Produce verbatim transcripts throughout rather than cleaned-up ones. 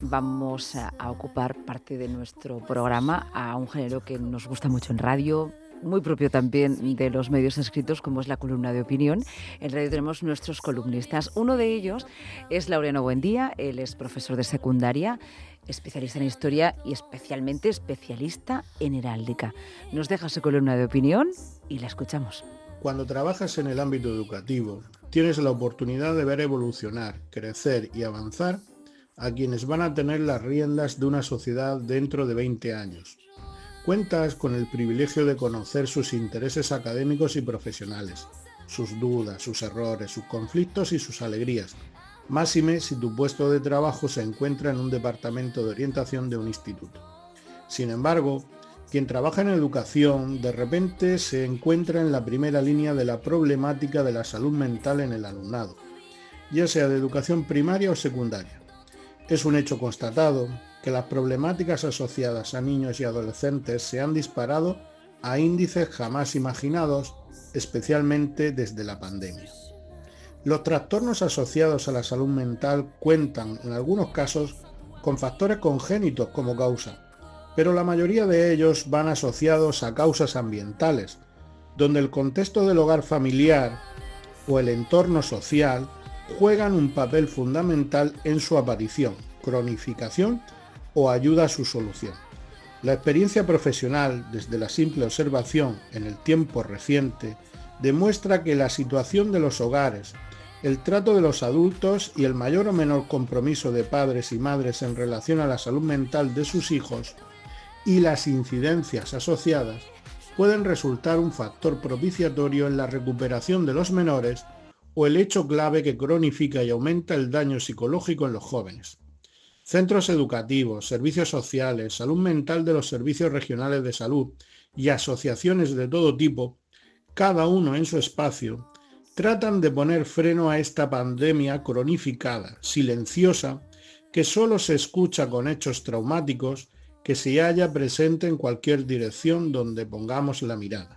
vamos a, a ocupar parte de nuestro programa a un género que nos gusta mucho en radio, muy propio también de los medios escritos, como es la columna de opinión. En radio tenemos nuestros columnistas. Uno de ellos es Laureano Buendía. Él es profesor de secundaria, especialista en historia y especialmente especialista en heráldica. Nos deja su columna de opinión y la escuchamos. Cuando trabajas en el ámbito educativo, tienes la oportunidad de ver evolucionar, crecer y avanzar a quienes van a tener las riendas de una sociedad dentro de veinte años. Cuentas con el privilegio de conocer sus intereses académicos y profesionales, sus dudas, sus errores, sus conflictos y sus alegrías, máxime si tu puesto de trabajo se encuentra en un departamento de orientación de un instituto. Sin embargo, quien trabaja en educación de repente se encuentra en la primera línea de la problemática de la salud mental en el alumnado, ya sea de educación primaria o secundaria. Es un hecho constatado que las problemáticas asociadas a niños y adolescentes se han disparado a índices jamás imaginados, especialmente desde la pandemia. Los trastornos asociados a la salud mental cuentan, en algunos casos, con factores congénitos como causa, pero la mayoría de ellos van asociados a causas ambientales, donde el contexto del hogar familiar o el entorno social juegan un papel fundamental en su aparición, cronificación o ayuda a su solución. La experiencia profesional, desde la simple observación en el tiempo reciente, demuestra que la situación de los hogares, el trato de los adultos y el mayor o menor compromiso de padres y madres en relación a la salud mental de sus hijos y las incidencias asociadas pueden resultar un factor propiciatorio en la recuperación de los menores o el hecho clave que cronifica y aumenta el daño psicológico en los jóvenes. Centros educativos, servicios sociales, salud mental de los servicios regionales de salud y asociaciones de todo tipo, cada uno en su espacio, tratan de poner freno a esta pandemia cronificada, silenciosa, que solo se escucha con hechos traumáticos, que se halla presente en cualquier dirección donde pongamos la mirada.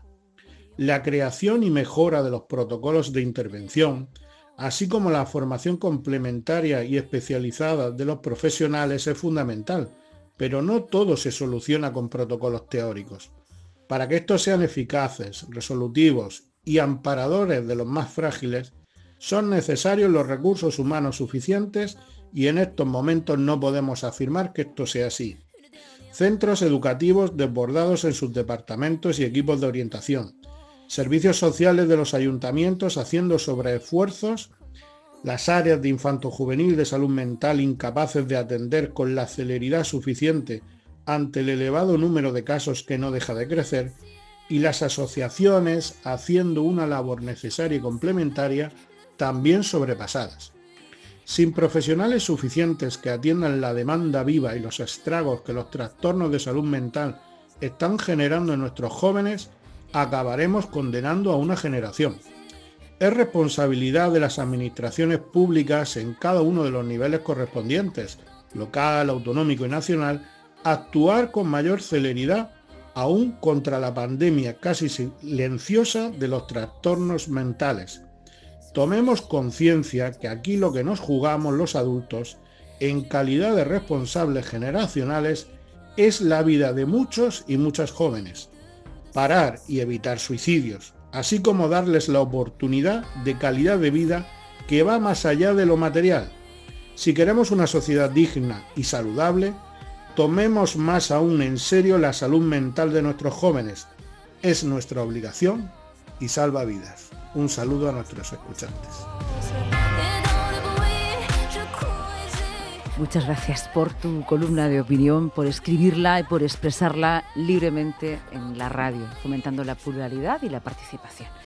La creación y mejora de los protocolos de intervención, así como la formación complementaria y especializada de los profesionales es fundamental, pero no todo se soluciona con protocolos teóricos. Para que estos sean eficaces, resolutivos y amparadores de los más frágiles, son necesarios los recursos humanos suficientes y en estos momentos no podemos afirmar que esto sea así. Centros educativos desbordados en sus departamentos y equipos de orientación, servicios sociales de los ayuntamientos haciendo sobreesfuerzos, las áreas de infanto-juvenil de salud mental incapaces de atender con la celeridad suficiente ante el elevado número de casos que no deja de crecer, y las asociaciones haciendo una labor necesaria y complementaria también sobrepasadas. Sin profesionales suficientes que atiendan la demanda viva y los estragos que los trastornos de salud mental están generando en nuestros jóvenes, acabaremos condenando a una generación. Es responsabilidad de las administraciones públicas en cada uno de los niveles correspondientes, local, autonómico y nacional, actuar con mayor celeridad aún contra la pandemia casi silenciosa de los trastornos mentales. Tomemos conciencia que aquí lo que nos jugamos los adultos, en calidad de responsables generacionales, es la vida de muchos y muchas jóvenes. Parar y evitar suicidios, así como darles la oportunidad de calidad de vida que va más allá de lo material. Si queremos una sociedad digna y saludable, tomemos más aún en serio la salud mental de nuestros jóvenes. Es nuestra obligación y salva vidas. Un saludo a nuestros escuchantes. Muchas gracias por tu columna de opinión, por escribirla y por expresarla libremente en la radio, fomentando la pluralidad y la participación.